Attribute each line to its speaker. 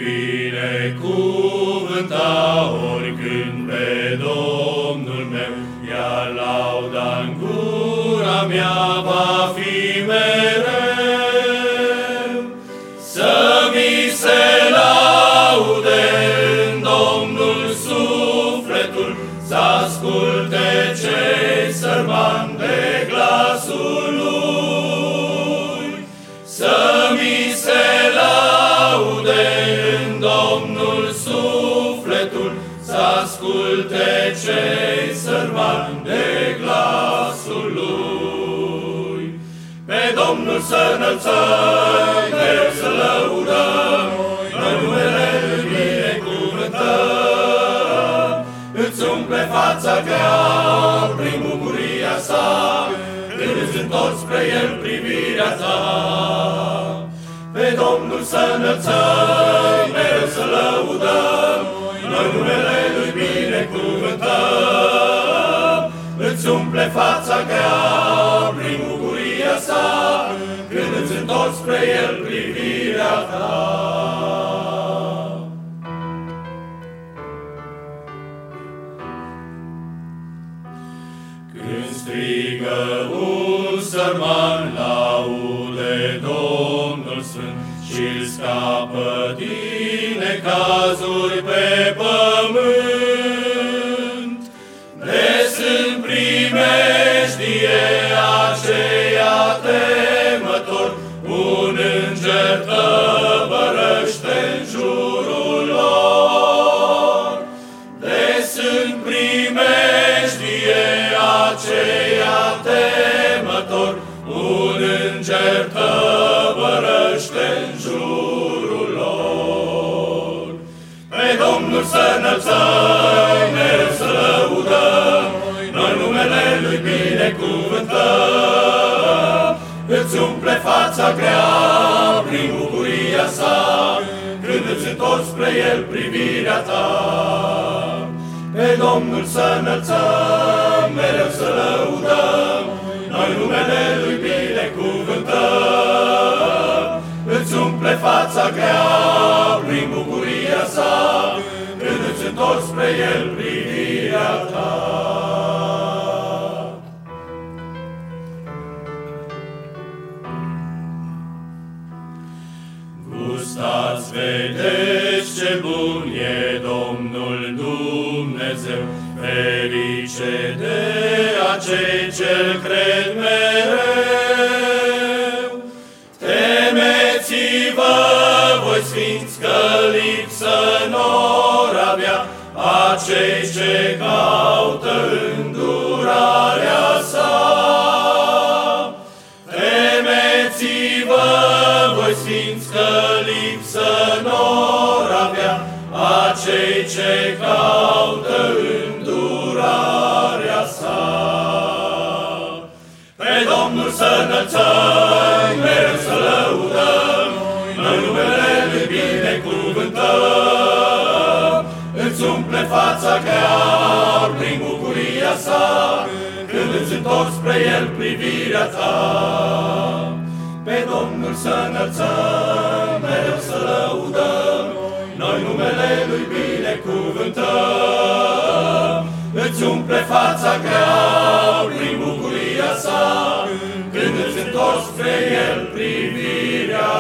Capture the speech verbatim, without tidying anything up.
Speaker 1: binecuvânta oricând pe Domnul meu, iar lauda-n gura mea va fi mereu. Să mi se laude în Domnul sufletul, să asculte cei sărmani de glasul lui. Să mi se laude în Domnul sufletul, să asculte cei sărmani de glasul lui. Pe Domnul să înălțăm, mereu să lăudăm, noi numele Lui binecuvântăm. Îți umple fața grea prin bucuria sa, când îți întorci spre El privirea ta. Pe Domnul să înălțăm, mereu să lăudăm, noi numele Lui binecuvântăm. Îți umple fața grea prin bucuria sa, când îți întorci spre El privirea ta. Când strigă un sărman, laude Domnul Sfânt și-l scapă din necazuri pe pământ. De sunt primejdie aceia temător, un înger tăbărăște-n jurul lor. De sunt primejdie aceia temător, un înger tăbărăște-n jurul lor. Pe Domnul să înălțăm, mereu să lăudăm, noi numele Lui binecuvântăm. Îți umple fața grea prin bucuria sa, când îți întorci spre El privirea ta. Pe Domnul să înălțăm, mereu să lăudăm, noi numele Lui binecuvântăm. Îți umple fața grea prin bucuria sa, când îți întorci spre El privirea ta. Gustați, vedeți ce bun e Domnul Dumnezeu, ferice de acei ce-L cred mereu. Temeți-vă, voi sfinți, că lipsă n-or avea acei ce caută îndurarea sa. Temeți-vă, voi sfinți, că lipsă n-or avea acei ce caută îndurarea sa. Pe Domnul să înălțăm, mereu să lăudăm, noi numele Lui binecuvântăm. Îți umple fața grea prin bucuria sa, când îți întorci spre El privirea ta. Pe Domnul să înălțăm, mereu să lăudăm, noi numele Lui binecuvântăm. Îți umple fața grea prin bucuria sa, când îți întorci spre El privirea